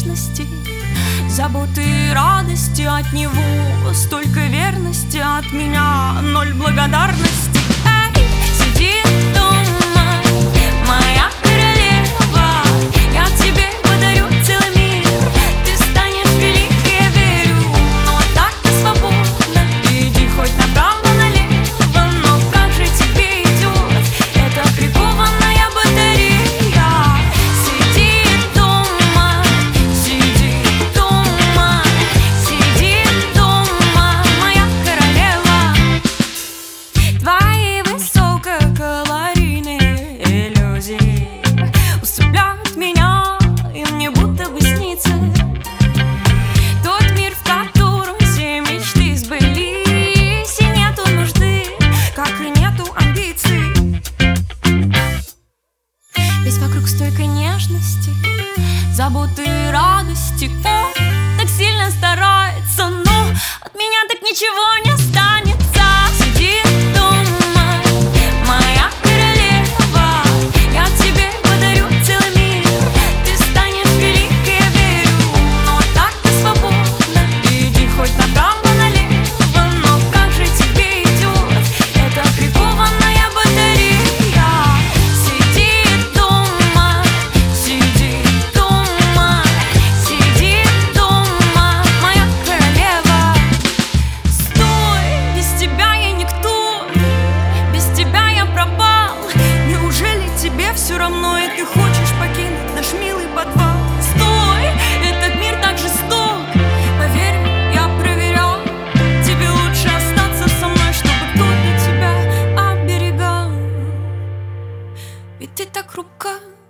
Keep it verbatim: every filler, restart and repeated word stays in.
нежности, заботы и радости от него, столько верности от меня, ноль благодарности. Эй, сиди дома, моя королева, я тебе подарю целый мир, ты станешь великой, я верю, но так ты свободна, иди хоть направо, налево, но как же тебе идет эта прикованная батарея? Сиди дома, сиди дома, сиди дома, моя королева. Твои высококалорийные иллюзии усыпляют меня, и мне будто бы снится тот мир, в котором все мечты сбылись, и нету нужды, как и нету амбиций. Весь вокруг столько нежности, заботы и радости. Он так сильно старается, но от меня так ничего не останется. Сиди дома, моя королева, я тебе подарю целый мир, ты станешь великой, я верю, но так ты свободна, иди хоть направо, налево, но как же тебе идет эта прикованная батарея? Сиди дома, сиди дома, сиди дома, моя королева. Стой, без тебя я никто, без тебя я пропал. Неужели тебе все равно, и ты хочешь покинуть наш милый подвал? Стой, этот мир так жесток, поверь мне, я проверял. Тебе лучше остаться со мной, чтобы кто-то тебя оберегал, ведь ты так хрупка.